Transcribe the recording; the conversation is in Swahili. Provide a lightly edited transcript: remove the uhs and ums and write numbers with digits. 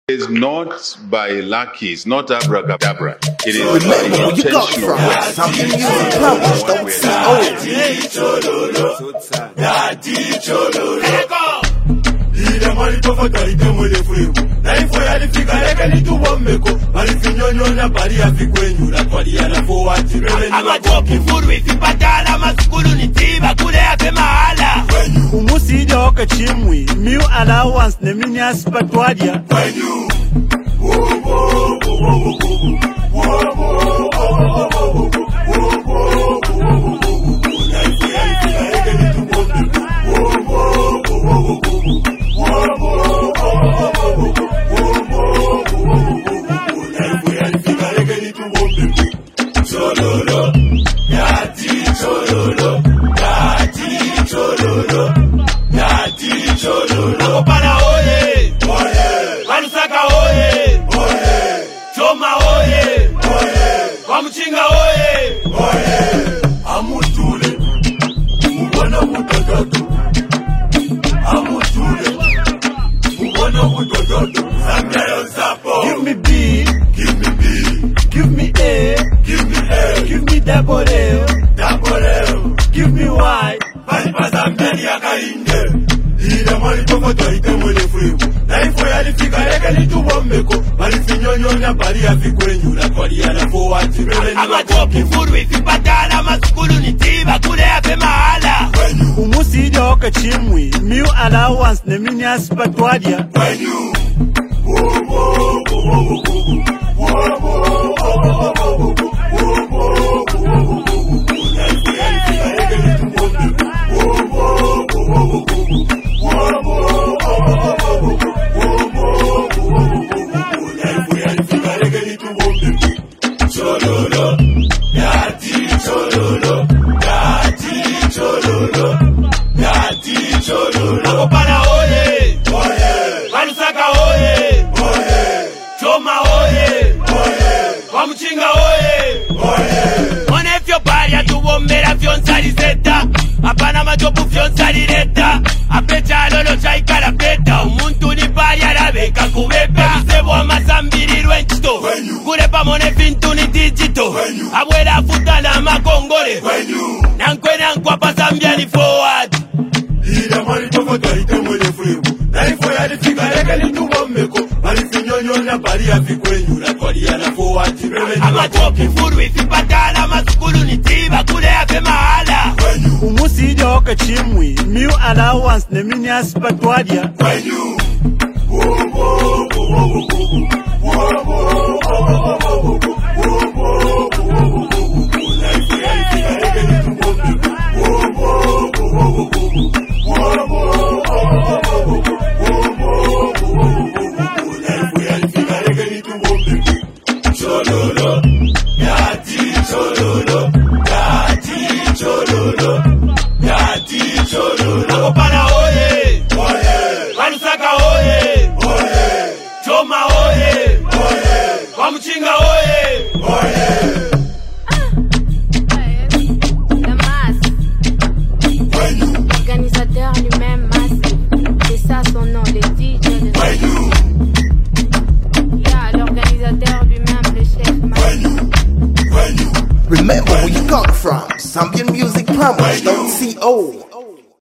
It's not by lucky, it's not abracadabra. It is remember by where you got intentional from. work. Something music problems don't see umusidi okachimwi miu allowance neminyas patwadia Give me B, give me B, give me A, give me A, give me double L, double L, give me Y. Bali pasambeni akainde. Ila mali tofa toite mwele frimu. Na info ya lifika leke litubombeko. Bali finyonyonya bali ya fikwenyu. Na kwali ya na forward rele ni Amatoki furu ifipatala masukulu nitiba kule yape mahala. Umusidi okachimwi miu allowance neminyas patwadia Apana majopu fyonsalireta apechalo chaikala peta umuntu ni bali alabeka kubeba sebo amasambirirwe nchito kulepa mone fintu ni digital abwela afuta na makongole nankwena nkwapa sambia ni forward ila mali tofo taite mwele frimu na info ya lifika leke litubombeko bali finyonyonya bali ya fikwenyu na kwali ya na forward amatoki furu ifipatala masukulu nitiba kule yape mahala umusidi okachimwi miu allowance neminyas patwadia L'organisateur lui-même massif, c'est ça son nom, le DJ de yeah, l'organisateur lui-même, le chef massif. remember where you got from. Something music problems don't see old.